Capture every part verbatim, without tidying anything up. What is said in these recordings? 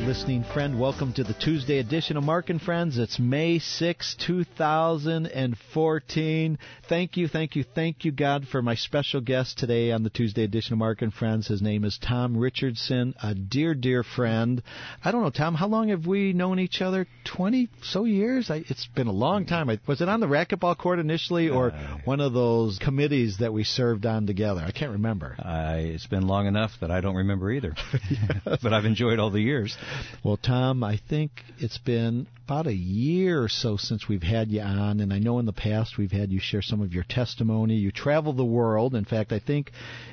listening friend. Welcome to the Tuesday edition of Mark and Friends. It's May sixth, two thousand fourteen. Thank you, thank you, thank you, God, for my special guest today on the Tuesday edition of Mark and Friends. His name is Tom Richardson, a dear, dear friend. I don't know, Tom, how long have we known each other? twenty so years? I, it's been a long time. I, was it on the racquetball court initially, or uh, one of those committees that we served on together? I can't remember. Uh, it's been long enough that I don't remember either. Yes. But I've enjoyed all the years. Well, Tom, I think it's been about a year or so since we've had you on, and I know in the past we've had you share some of your testimony. You travel the world. In fact, I think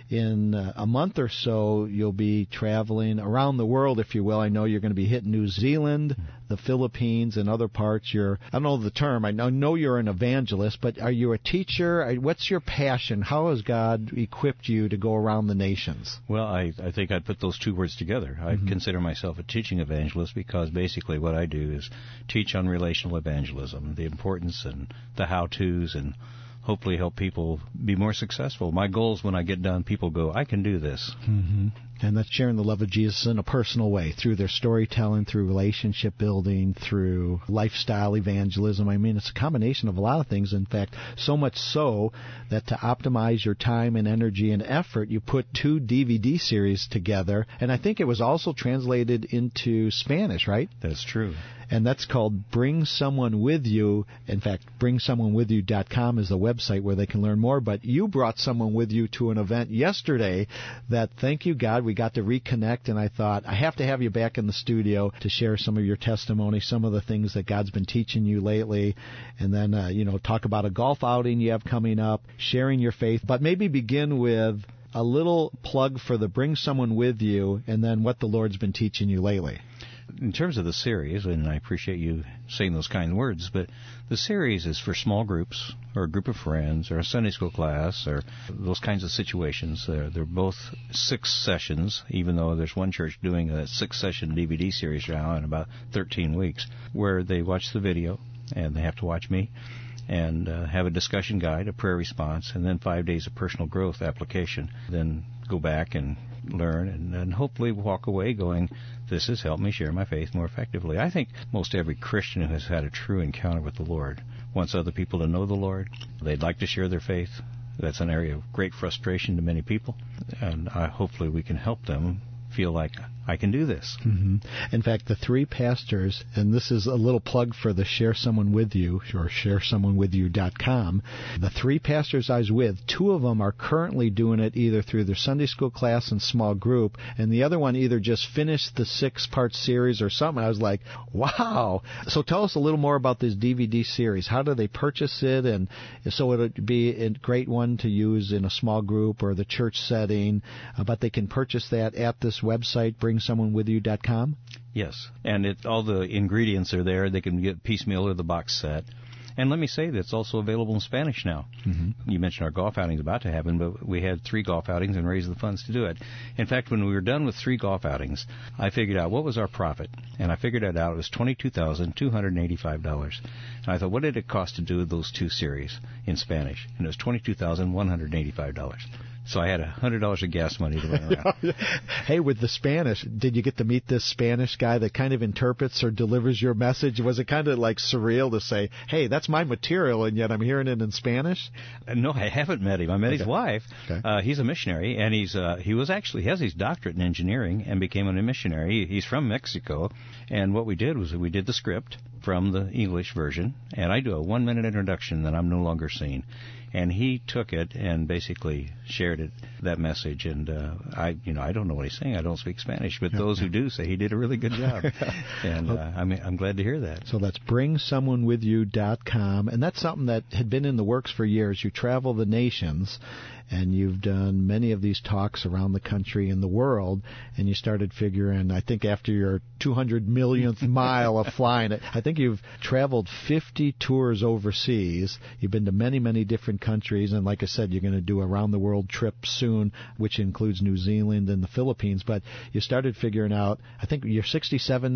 in uh, a month or so you'll be traveling around the world, if you will. I know you're going to be hitting New Zealand, the Philippines, and other parts. You're, I don't know the term. I know you're an evangelist, but are you a teacher? What's your passion? How has God equipped you to go around the nations? Well, I, I think I'd put those two words together. I mm-hmm. consider myself a teaching evangelist because basically what I do is teach on relational evangelism, the importance and the how-tos, and hopefully help people be more successful. My goal is when I get done, people go, I can do this. Mm-hmm. And that's sharing the love of Jesus in a personal way, through their storytelling, through relationship building, through lifestyle evangelism. I mean, it's a combination of a lot of things. In fact, so much so that to optimize your time and energy and effort, you put two D V D series together. And I think it was also translated into Spanish, right? That's true. And that's called Bring Someone With You. In fact, bring someone with you dot com is the website where they can learn more. But you brought someone with you to an event yesterday that, thank you, God, we got to reconnect. And I thought, I have to have you back in the studio to share some of your testimony, some of the things that God's been teaching you lately. And then, uh, you know, talk about a golf outing you have coming up, sharing your faith. But maybe begin with a little plug for the Bring Someone With You, and then what the Lord's been teaching you lately. In terms of the series, and I appreciate you saying those kind words, but the series is for small groups or a group of friends or a Sunday school class or those kinds of situations. They're, they're both six sessions, even though there's one church doing a six-session D V D series now in about thirteen weeks, where they watch the video and they have to watch me and uh, have a discussion guide, a prayer response, and then five days of personal growth application. Then go back and learn and, and hopefully walk away going, this has helped me share my faith more effectively. I think most every Christian who has had a true encounter with the Lord wants other people to know the Lord. They'd like to share their faith. That's an area of great frustration to many people, and uh, hopefully we can help them feel like I can do this. Mm-hmm. In fact, the three pastors, and this is a little plug for the Share Someone With You, or share someone with you dot com, the three pastors I was with, two of them are currently doing it either through their Sunday school class and small group, and the other one either just finished the six-part series or something. I was like, wow. So tell us a little more about this D V D series. How do they purchase it? And so it would be a great one to use in a small group or the church setting, uh, but they can purchase that at this website, bring someone with you dot com? Yes, and it, all the ingredients are there. They can get piecemeal or the box set. And let me say that it's also available in Spanish now. Mm-hmm. You mentioned our golf outing is about to happen, but we had three golf outings and raised the funds to do it. In fact, when we were done with three golf outings, I figured out what was our profit. And I figured it out. It was twenty-two thousand two hundred eighty-five dollars. And I thought, what did it cost to do those two series in Spanish? And it was twenty-two thousand one hundred eighty-five dollars. So I had one hundred dollars of gas money to run around. Hey, with the Spanish, did you get to meet this Spanish guy that kind of interprets or delivers your message? Was it kind of like surreal to say, hey, that's my material, and yet I'm hearing it in Spanish? Uh, no, I haven't met him. I met okay. his wife. Okay. Uh, he's a missionary, and he's uh, he was actually he has his doctorate in engineering and became a missionary. He's from Mexico, and what we did was we did the script from the English version, and I do a one-minute introduction that I'm no longer seeing. And he took it and basically shared it, that message. And uh, I, you know, I don't know what he's saying. I don't speak Spanish, but those who do say he did a really good job. And uh, I'm, I'm glad to hear that. So that's bring someone with you dot com, and that's something that had been in the works for years. You travel the nations, and you've done many of these talks around the country and the world, and you started figuring, I think after your two hundred millionth mile of flying, I think you've traveled fifty tours overseas. You've been to many, many different countries, and like I said, you're going to do a round-the-world trip soon, which includes New Zealand and the Philippines, but you started figuring out, I think you're sixty-seven now?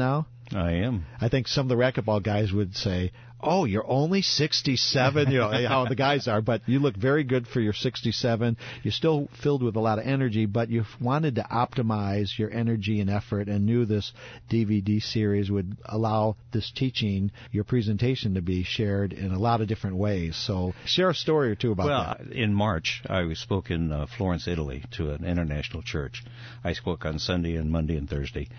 I am. I think some of the racquetball guys would say, oh, you're only sixty-seven, you know, how the guys are, but you look very good for your sixty-seven. You're still filled with a lot of energy, but you wanted to optimize your energy and effort and knew this D V D series would allow this teaching, your presentation, to be shared in a lot of different ways. So share a story or two about well, that. Well, in March, I spoke in uh, Florence, Italy, to an international church. I spoke on Sunday and Monday and Thursday.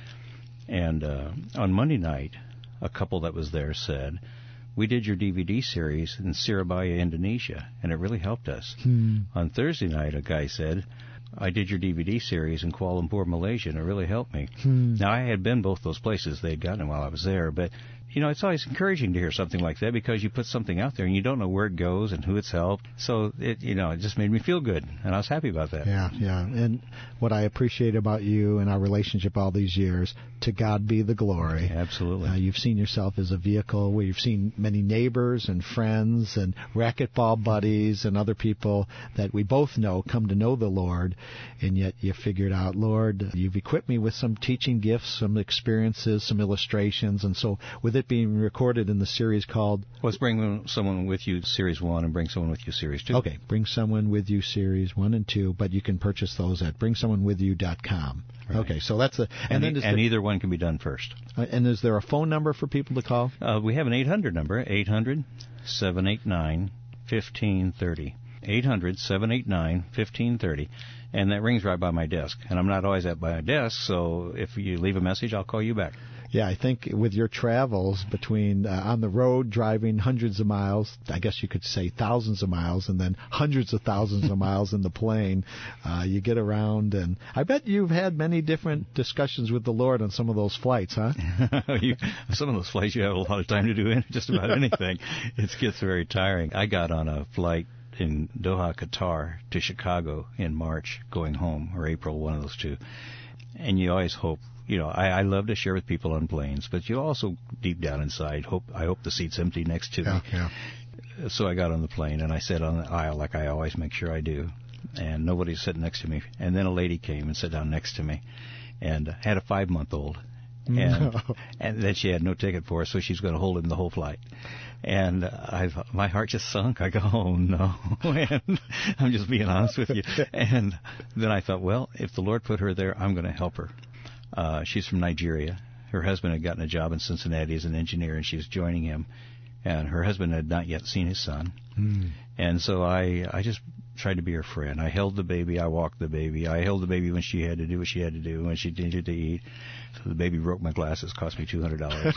And uh, on Monday night, a couple that was there said, we did your D V D series in Surabaya, Indonesia, and it really helped us. Hmm. On Thursday night, a guy said, I did your D V D series in Kuala Lumpur, Malaysia, and it really helped me. Hmm. Now, I had been both those places. They had gotten it while I was there, but you know, it's always encouraging to hear something like that because you put something out there and you don't know where it goes and who it's helped. So, it, you know, it just made me feel good, and I was happy about that. Yeah, yeah. And what I appreciate about you and our relationship all these years, to God be the glory. Yeah, absolutely. Uh, you've seen yourself as a vehicle where you've seen many neighbors and friends and racquetball buddies and other people that we both know come to know the Lord, and yet you figured out, Lord, you've equipped me with some teaching gifts, some experiences, some illustrations, and so with it being recorded in the series called... Let's bring someone with you, Series one, and bring someone with you, Series two. Okay, Bring Someone With You, Series one and two, but you can purchase those at bring someone with you dot com. Right. Okay, so that's a... And, and, then e- and there, either one can be done first. Uh, and is there a phone number for people to call? Uh, we have an eight hundred number, eight hundred, seven eight nine, one five three zero. eight hundred, seven eight nine, one five three zero. And that rings right by my desk. And I'm not always at my desk, so if you leave a message, I'll call you back. Yeah, I think with your travels between uh, on the road, driving hundreds of miles, I guess you could say thousands of miles, and then hundreds of thousands of miles in the plane, uh, you get around, and I bet you've had many different discussions with the Lord on some of those flights, huh? you, some of those flights you have a lot of time to do just about anything. It gets very tiring. I got on a flight in Doha, Qatar, to Chicago in March, going home, or April, one of those two, and you always hope. You know, I, I love to share with people on planes, but you also, deep down inside, hope I hope the seat's empty next to yeah, me. Yeah. So I got on the plane, and I sat on the aisle like I always make sure I do, and nobody was sitting next to me. And then a lady came and sat down next to me, and had a five-month-old, and no. and then she had no ticket for us, so she's going to hold him the whole flight. And I, my heart just sunk. I go, oh no, and I'm just being honest with you. And then I thought, well, if the Lord put her there, I'm going to help her. Uh, she's from Nigeria. Her husband had gotten a job in Cincinnati as an engineer, and she was joining him. And her husband had not yet seen his son. Mm. And so I, I just tried to be her friend. I held the baby. I walked the baby. I held the baby when she had to do what she had to do, when she needed to eat. So the baby broke my glasses, cost me two hundred dollars.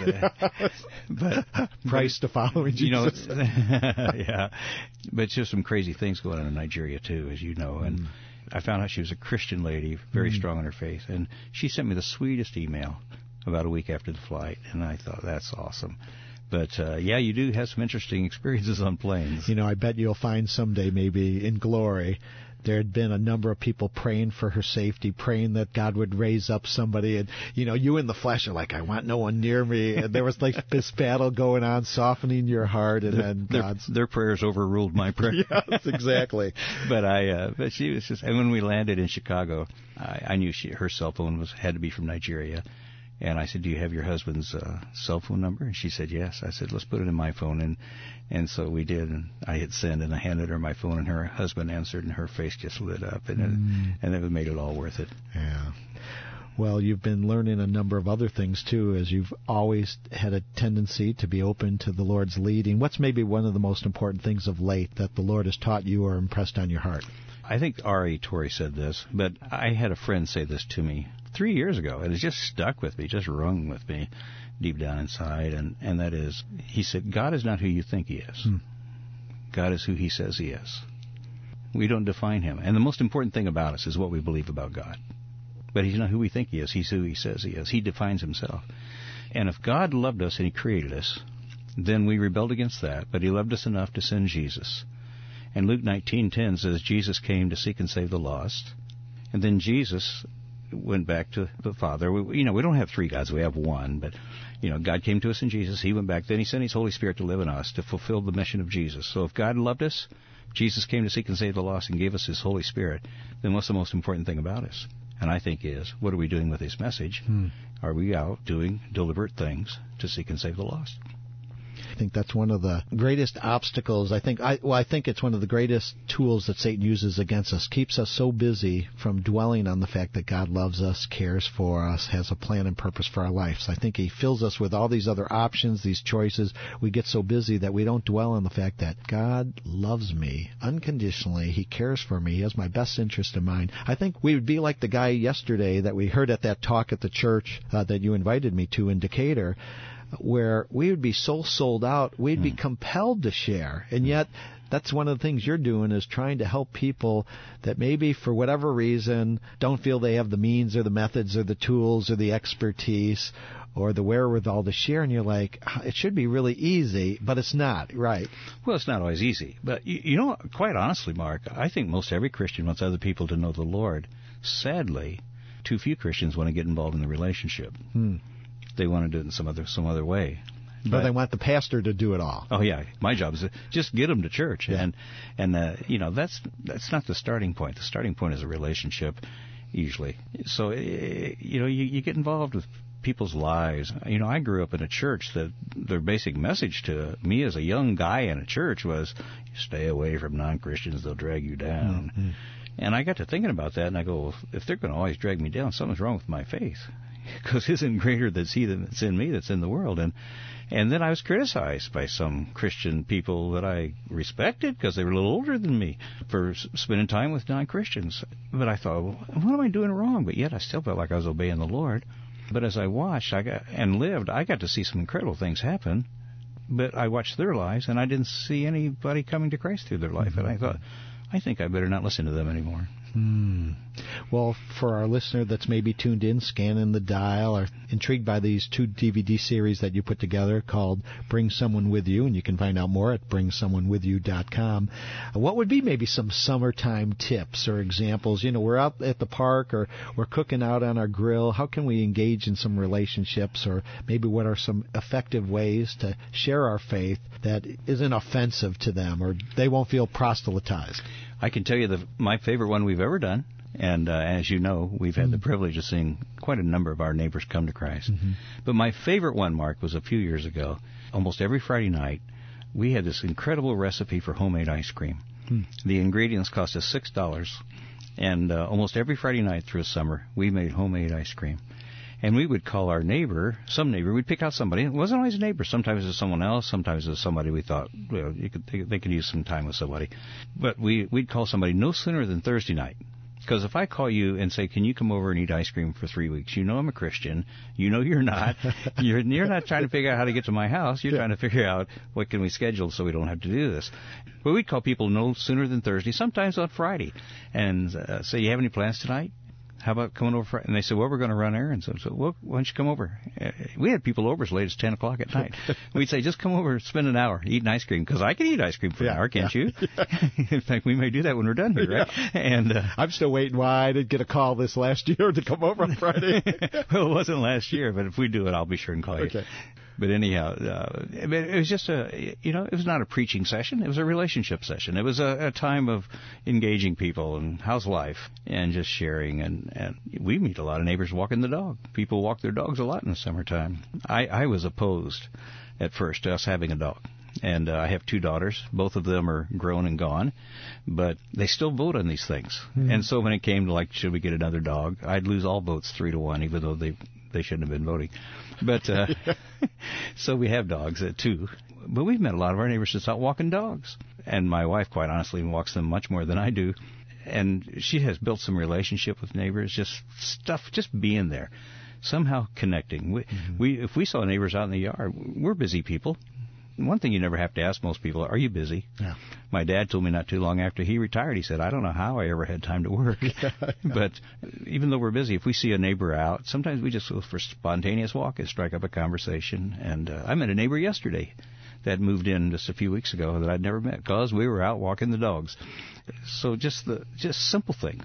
but Price to follow Jesus. You know, yeah. But just some crazy things going on in Nigeria, too, as you know. And mm. I found out she was a Christian lady, very mm. strong in her faith, and she sent me the sweetest email about a week after the flight, and I thought, that's awesome. But, uh, yeah, you do have some interesting experiences on planes. You know, I bet you'll find someday, maybe in glory, there had been a number of people praying for her safety, praying that God would raise up somebody. And, you know, you in the flesh are like, I want no one near me. And there was like this battle going on, softening your heart. And then their, God's... Their prayers overruled my prayers. Yes, exactly. but I, uh, but she was just, and when we landed in Chicago, I, I knew she, her cell phone was had to be from Nigeria. And I said, do you have your husband's uh, cell phone number? And she said, yes. I said, let's put it in my phone. And and so we did. And I hit send, and I handed her my phone, and her husband answered, and her face just lit up. And mm. it, and it made it all worth it. Yeah. Well, you've been learning a number of other things, too, as you've always had a tendency to be open to the Lord's leading. What's maybe one of the most important things of late that the Lord has taught you or impressed on your heart? I think R A Torrey said this, but I had a friend say this to me three years ago, and it just stuck with me, just rung with me deep down inside, and, and that is, he said, God is not who you think he is. Hmm. God is who he says he is. We don't define him. And the most important thing about us is what we believe about God. But he's not who we think he is. He's who he says he is. He defines himself. And if God loved us and he created us, then we rebelled against that, but he loved us enough to send Jesus. And Luke nineteen ten says Jesus came to seek and save the lost. And then Jesus went back to the Father. We, you know, we don't have three gods. We have one. But, you know, God came to us in Jesus. He went back. Then he sent his Holy Spirit to live in us to fulfill the mission of Jesus. So if God loved us, Jesus came to seek and save the lost and gave us his Holy Spirit, then what's the most important thing about us? and I think is, what are we doing with this message? Hmm. Are we out doing deliberate things to seek and save the lost? I think that's one of the greatest obstacles. I think I well, I think it's one of the greatest tools that Satan uses against us. Keeps us so busy from dwelling on the fact that God loves us, cares for us, has a plan and purpose for our lives. I think he fills us with all these other options, these choices. We get so busy that we don't dwell on the fact that God loves me unconditionally. He cares for me. He has my best interest in mind. I think we would be like the guy yesterday that we heard at that talk at the church uh, that you invited me to in Decatur, where we would be so sold out, we'd mm. be compelled to share. And yet, that's one of the things you're doing is trying to help people that maybe for whatever reason don't feel they have the means or the methods or the tools or the expertise or the wherewithal to share. And you're like, it should be really easy, but it's not, right? Well, it's not always easy. But, you, you know, quite honestly, Mark, I think most every Christian wants other people to know the Lord. Sadly, too few Christians want to get involved in the relationship. Hmm. They want to do it in some other some other way. But, but they want the pastor to do it all. Oh yeah, my job is to just get them to church, yeah. and and uh, you know that's that's not the starting point. The starting point is a relationship, usually. So you know you, you get involved with people's lives. You know, I grew up in a church that their basic message to me as a young guy in a church was, stay away from non-Christians; they'll drag you down. Mm-hmm. And I got to thinking about that, and I go, well, if they're going to always drag me down, something's wrong with my faith. Because isn't greater that's he that's in me that's in the world. And and then I was criticized by some Christian people that I respected because they were a little older than me for spending time with non-Christians. But I thought, well, what am I doing wrong? But yet I still felt like I was obeying the Lord. But as I watched I got and lived, I got to see some incredible things happen. But I watched their lives, and I didn't see anybody coming to Christ through their life. Mm-hmm. And I thought, I think I better not listen to them anymore. Hmm. Well, for our listener that's maybe tuned in, scanning the dial, or intrigued by these two D V D series that you put together called Bring Someone With You, and you can find out more at bring someone with you dot com, what would be maybe some summertime tips or examples? You know, we're out at the park or we're cooking out on our grill. How can we engage in some relationships, or maybe what are some effective ways to share our faith that isn't offensive to them or they won't feel proselytized? I can tell you the my favorite one we've ever done, and uh, as you know, we've had mm-hmm. the privilege of seeing quite a number of our neighbors come to Christ. Mm-hmm. But my favorite one, Mark, was a few years ago. Almost every Friday night, we had this incredible recipe for homemade ice cream. Mm. The ingredients cost us six dollars, and uh, almost every Friday night through the summer, we made homemade ice cream. And we would call our neighbor, some neighbor, we'd pick out somebody. It wasn't always a neighbor. Sometimes it was someone else. Sometimes it was somebody we thought, well, you could, they, they could use some time with somebody. But we, we'd call somebody no sooner than Thursday night. Because if I call you and say, can you come over and eat ice cream for three weeks? You know I'm a Christian. You know you're not. You're, you're not trying to figure out how to get to my house. You're yeah. trying to figure out what can we schedule so we don't have to do this. But we'd call people no sooner than Thursday, sometimes on Friday, and uh, say, you have any plans tonight? How about coming over? For, and they said, well, we're going to run errands. So, so well, why don't you come over? Uh, we had people over as late as ten o'clock at night. We'd say, just come over, spend an hour eating ice cream, because I can eat ice cream for yeah, an hour, can't yeah. you? Yeah. In fact, we may do that when we're done here, right? Yeah. And uh, I'm still waiting why I didn't get a call this last year to come over on Friday. Well, it wasn't last year, but if we do it, I'll be sure and call you. Okay. But anyhow, uh, it was just a, you know, it was not a preaching session. It was a relationship session. It was a, a time of engaging people and how's life and just sharing. And, and we meet a lot of neighbors walking the dog. People walk their dogs a lot in the summertime. I, I was opposed at first to us having a dog. And uh, I have two daughters. Both of them are grown and gone, but they still vote on these things. Mm-hmm. And so when it came to, like, should we get another dog, I'd lose all votes three to one, even though they they shouldn't have been voting. But uh, so we have dogs at two. But we've met a lot of our neighbors that's out walking dogs. And my wife, quite honestly, walks them much more than I do. And she has built some relationship with neighbors, just stuff, just being there, somehow connecting. We, mm-hmm. we if we saw neighbors out in the yard, we're busy people. One thing you never have to ask most people, are you busy? Yeah. My dad told me not too long after he retired, he said, I don't know how I ever had time to work. Yeah, yeah. But even though we're busy, if we see a neighbor out, sometimes we just go for a spontaneous walk and strike up a conversation. And uh, I met a neighbor yesterday that moved in just a few weeks ago that I'd never met because we were out walking the dogs. So just the just simple things.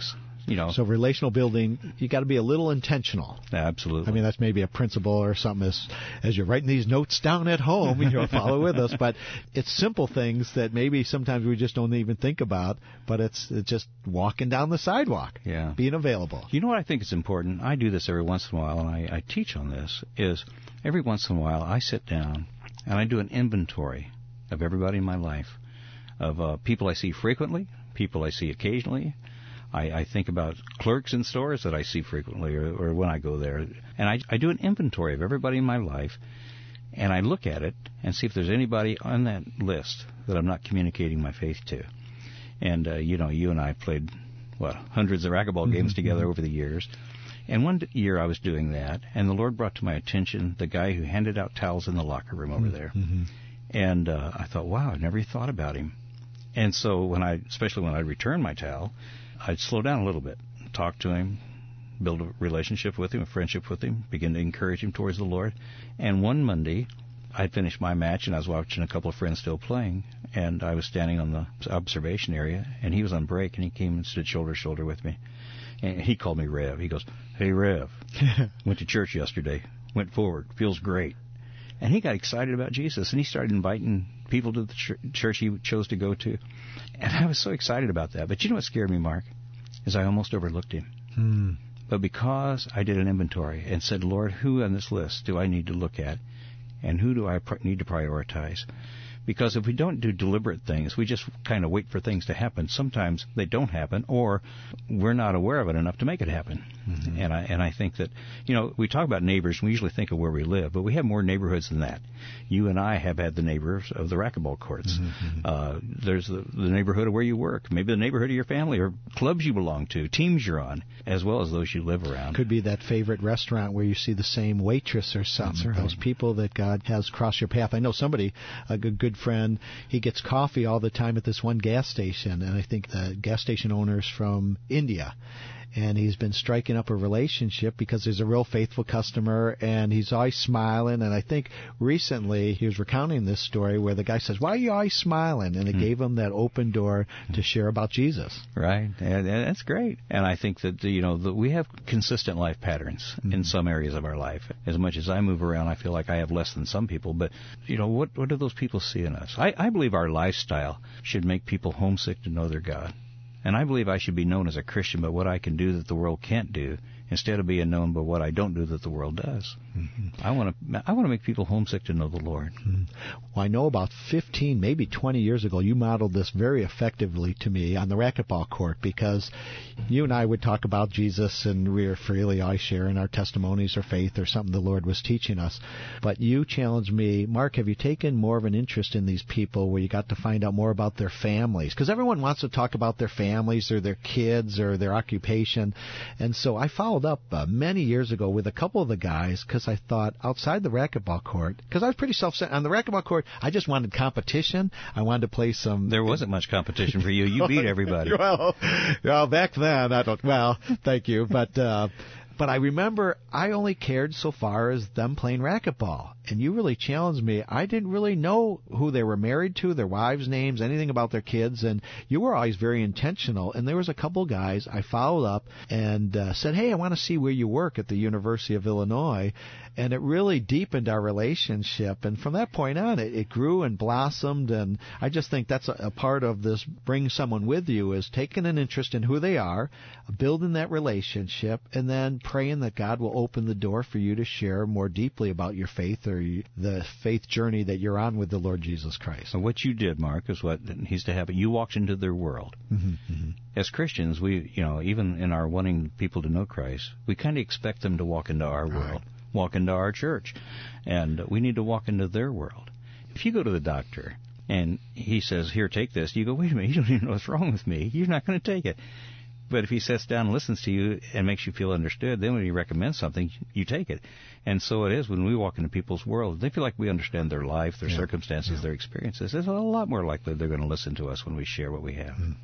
You know, so relational building, you got to be a little intentional. Absolutely. I mean, that's maybe a principle or something as as you're writing these notes down at home, you know, follow with us. But it's simple things that maybe sometimes we just don't even think about. But it's, it's just walking down the sidewalk, yeah, being available. You know what I think is important? I do this every once in a while, and I, I teach on this. Is every once in a while I sit down and I do an inventory of everybody in my life, of uh, people I see frequently, people I see occasionally. I, I think about clerks in stores that I see frequently or, or when I go there. And I, I do an inventory of everybody in my life, and I look at it and see if there's anybody on that list that I'm not communicating my faith to. And, uh, you know, you and I played, what, hundreds of racquetball games mm-hmm. together over the years. And one year I was doing that, and the Lord brought to my attention the guy who handed out towels in the locker room over there. Mm-hmm. And uh, I thought, wow, I never thought about him. And so when I, especially when I returned my towel, I'd slow down a little bit, talk to him, build a relationship with him, a friendship with him, begin to encourage him towards the Lord. And one Monday, I'd finished my match, and I was watching a couple of friends still playing, and I was standing on the observation area, and he was on break, and he came and stood shoulder to shoulder with me. And he called me Rev. He goes, "Hey, Rev, went to church yesterday, went forward, feels great." And he got excited about Jesus, and he started inviting people to the ch- church he chose to go to. And I was so excited about that. But you know what scared me, Mark, is I almost overlooked him. Hmm. But because I did an inventory and said, Lord, who on this list do I need to look at, and who do I pr- need to prioritize? Because if we don't do deliberate things, we just kind of wait for things to happen. Sometimes they don't happen, or we're not aware of it enough to make it happen. Mm-hmm. And I and I think that, you know, we talk about neighbors, and we usually think of where we live, but we have more neighborhoods than that. You and I have had the neighbors of the racquetball courts. Mm-hmm. Uh, there's the, the neighborhood of where you work, maybe the neighborhood of your family, or clubs you belong to, teams you're on, as well as those you live around. Could be that favorite restaurant where you see the same waitress or something. Right. Those people that God has crossed your path. I know somebody, a good, good friend, he gets coffee all the time at this one gas station, and I think the gas station owner's from India. And he's been striking up a relationship because he's a real faithful customer, and he's always smiling. And I think recently he was recounting this story where the guy says, "Why are you always smiling?" And it mm. gave him that open door to share about Jesus. Right, and, and that's great. And I think that, you know, that we have consistent life patterns mm. in some areas of our life. As much as I move around, I feel like I have less than some people. But, you know, what what do those people see in us? I, I believe our lifestyle should make people homesick to know their God. And I believe I should be known as a Christian by what I can do that the world can't do, instead of being known by what I don't do that the world does. Mm-hmm. I want to I want to make people homesick to know the Lord. Mm-hmm. Well, I know about fifteen, maybe twenty years ago, you modeled this very effectively to me on the racquetball court, because you and I would talk about Jesus, and we were freely always sharing our testimonies or faith or something the Lord was teaching us. But you challenged me, Mark, have you taken more of an interest in these people where you got to find out more about their families? Because everyone wants to talk about their families or their kids or their occupation. And so I followed up uh, many years ago with a couple of the guys, because I thought outside the racquetball court, because I was pretty self-centered. On the racquetball court, I just wanted competition. I wanted to play some... There wasn't much competition for you. You beat everybody. well, well, back then, I don't... Well, thank you. But... Uh, But I remember I only cared so far as them playing racquetball. And you really challenged me. I didn't really know who they were married to, their wives' names, anything about their kids. And you were always very intentional. And there was a couple guys I followed up and uh, said, hey, I want to see where you work at the University of Illinois. And it really deepened our relationship. And from that point on, it, it grew and blossomed. And I just think that's a, a part of this bring someone with you, is taking an interest in who they are, building that relationship, and then praying that God will open the door for you to share more deeply about your faith or the faith journey that you're on with the Lord Jesus Christ. So what you did, Mark, is what He's to have. You walked into their world. Mm-hmm, mm-hmm. As Christians, we, you know, even in our wanting people to know Christ, we kind of expect them to walk into our world, right. walk into our church, and we need to walk into their world. If you go to the doctor and he says, here, take this, you go, wait a minute, you don't even know what's wrong with me. You're not going to take it. But if he sits down and listens to you and makes you feel understood, then when he recommends something, you take it. And so it is when we walk into people's world. They feel like we understand their life, their yeah. circumstances, yeah. their experiences. It's a lot more likely they're going to listen to us when we share what we have. Mm.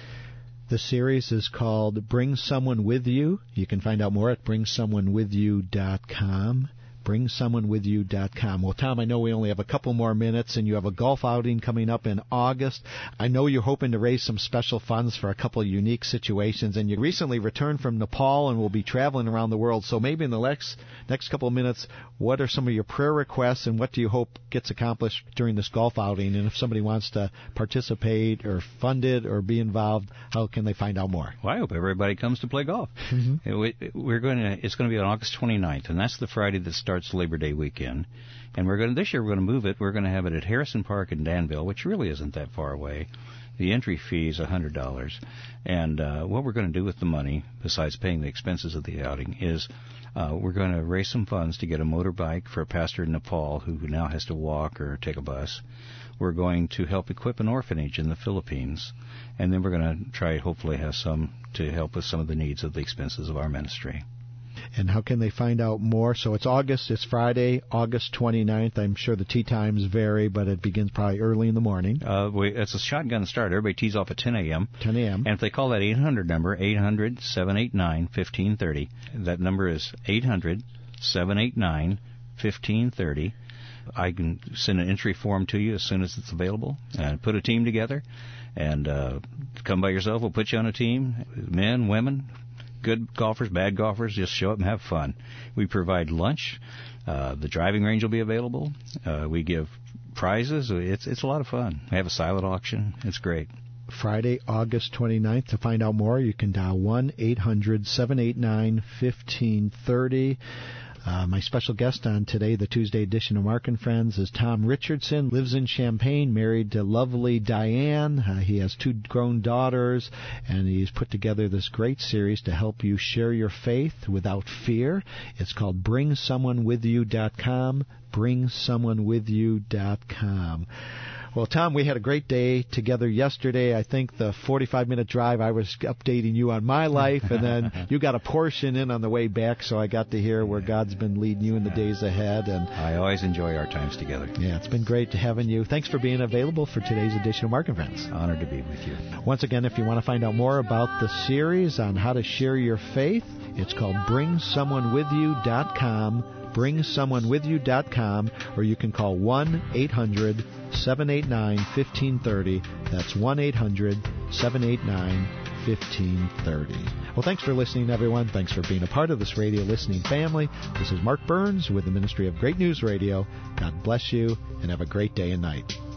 The series is called Bring Someone With You. You can find out more at bring someone with you dot com. bring someone with you dot com. Well, Tom, I know we only have a couple more minutes, and you have a golf outing coming up in August. I know you're hoping to raise some special funds for a couple of unique situations, and you recently returned from Nepal and will be traveling around the world. So maybe in the next, next couple of minutes, what are some of your prayer requests, and what do you hope gets accomplished during this golf outing? And if somebody wants to participate or fund it or be involved, how can they find out more? Well, I hope everybody comes to play golf. Mm-hmm. We're going to. It's going to be on August twenty-ninth, and that's the Friday that starts Labor Day weekend. And we're going to, this year we're going to move it. We're going to have it at Harrison Park in Danville, which really isn't that far away. The entry fee is one hundred dollars. And uh, what we're going to do with the money, besides paying the expenses of the outing, is uh, we're going to raise some funds to get a motorbike for a pastor in Nepal who now has to walk or take a bus. We're going to help equip an orphanage in the Philippines. And then we're going to try, hopefully, have some to help with some of the needs of the expenses of our ministry. And how can they find out more? So it's August, it's Friday, August twenty-ninth. I'm sure the tee times vary, but it begins probably early in the morning. Uh, we, it's a shotgun start. Everybody tees off at ten a.m. ten a.m. And if they call that eight hundred number, eight hundred, seven eight nine, one five three zero, that number is eight hundred, seven eight nine, one five three zero. I can send an entry form to you as soon as it's available, and put a team together, and uh, come by yourself. We'll put you on a team, men, women, good golfers, bad golfers. Just show up and have fun. We provide lunch. Uh, the driving range will be available. Uh, we give prizes. It's it's a lot of fun. We have a silent auction. It's great. Friday, August twenty-ninth. To find out more, you can dial one eight hundred, seven eight nine, one five three zero. Uh, my special guest on today, the Tuesday edition of Mark and Friends, is Tom Richardson. Lives in Champaign, married to lovely Diane. Uh, he has two grown daughters, and he's put together this great series to help you share your faith without fear. It's called bring someone with you dot com. bring someone with you dot com. Well, Tom, we had a great day together yesterday. I think the forty-five minute drive, I was updating you on my life, and then you got a portion in on the way back, so I got to hear where God's been leading you in the days ahead. And I always enjoy our times together. Yeah, it's been great having you. Thanks for being available for today's edition of Mark and Friends. Honored to be with you. Once again, if you want to find out more about the series on how to share your faith, it's called bring someone with you dot com. bring someone with you dot com, or you can call one eight hundred, seven eight nine, one five three zero. That's one eight hundred, seven eight nine, one five three zero. Well, thanks for listening, everyone. Thanks for being a part of this radio listening family. This is Mark Burns with the Ministry of Great News Radio. God bless you, and have a great day and night.